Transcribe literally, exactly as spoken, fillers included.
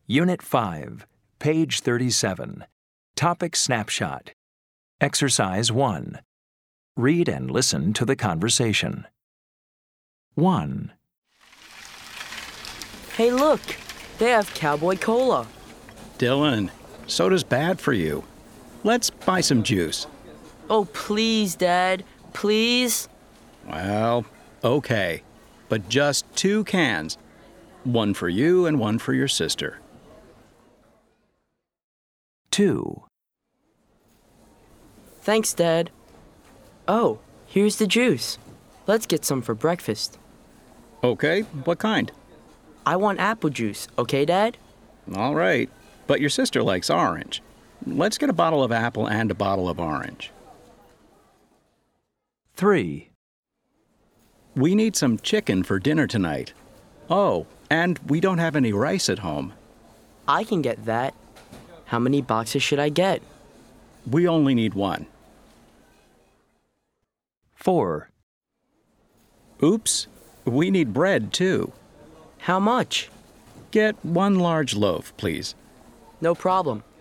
Unit five, page thirty-seven. Topic Snapshot. Exercise one. Read and listen to the conversation. one. Hey, look! They have Cowboy Cola. Dylan, soda's bad for you. Let's buy some juice. Oh, please, Dad. Please? Well, okay. But just two cans. One for you and one for your sister. two. Thanks, Dad. Oh, here's the juice. Let's get some for breakfast. Okay, what kind? I want apple juice, okay, Dad? All right, but your sister likes orange. Let's get a bottle of apple and a bottle of orange. three. We need some chicken for dinner tonight. Oh, and we don't have any rice at home. I can get that. How many boxes should I get? We only need one. four. Oops, we need bread too. How much? Get one large loaf, please. No problem.